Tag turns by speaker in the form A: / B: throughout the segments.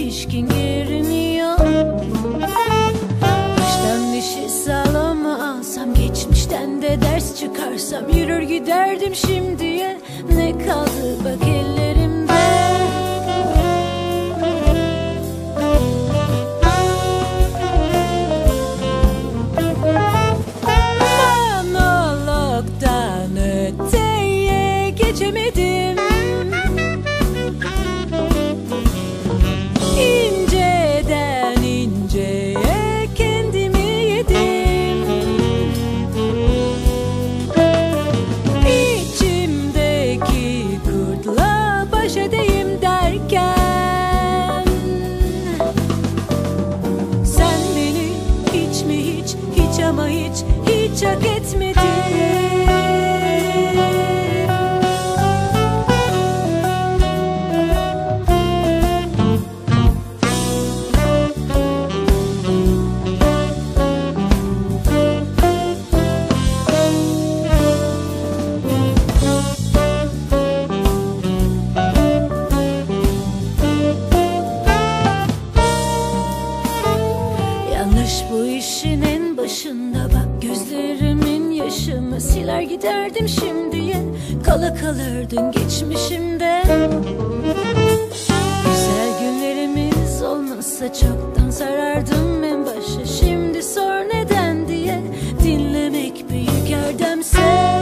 A: pişkin görünüyor. Baştan dişi sağlama alsam, geçmişten de ders çıkarsam, yürür giderdim şimdiye. Ne kaldı bak ellerimde. Monologdan öteye geçemedim. İnceden inceye kendimi yedim. İçimdeki kurtla baş edeyim derken, sen beni hiç mi hiç, hiç ama hiç, hiç hak etmedin. Yanlış bu işin en başında, bak gözlerimin yaşımı siler giderdim şimdiye. Kala kalırdın geçmişimde. Güzel günlerimiz olmasa çoktan sarardım en başa. Şimdi sor neden diye, dinlemek büyük erdemse.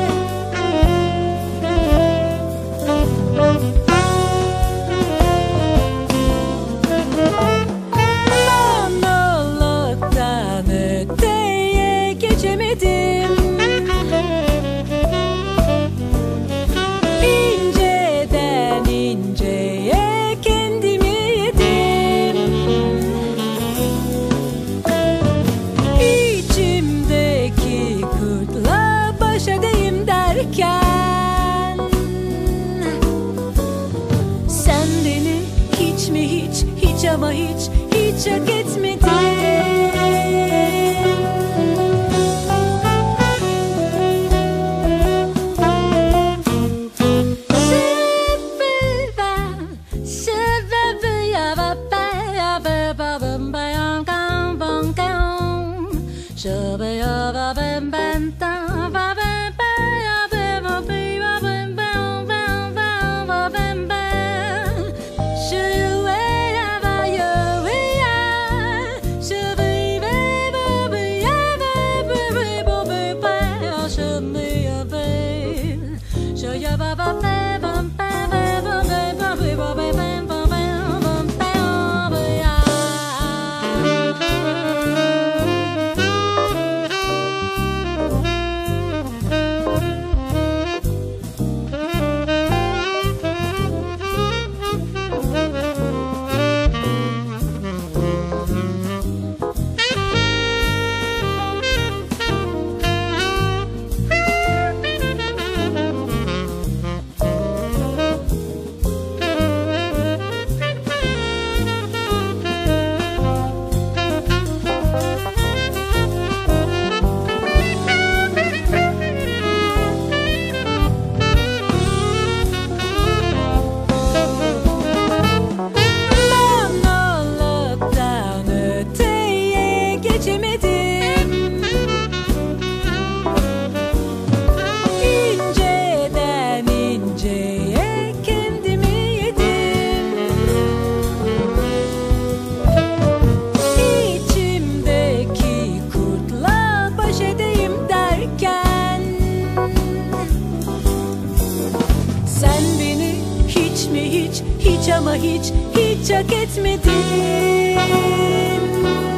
A: Monologdan öteye geçemedim. İnceden inceye kendimi yedim. İçimdeki kurtla baş edeyim derken, sen beni hiç mi hiç, hiç ama hiç, hiç hak etmedin. Hiç ama hiç, hiç hak etmedin.